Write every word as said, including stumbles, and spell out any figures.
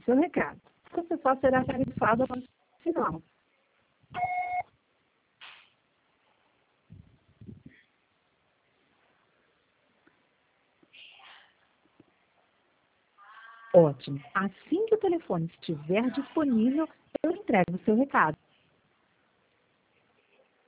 seu recado. Você só será tarifado no final. Ótimo. Assim que o telefone estiver disponível, eu entrego o seu recado.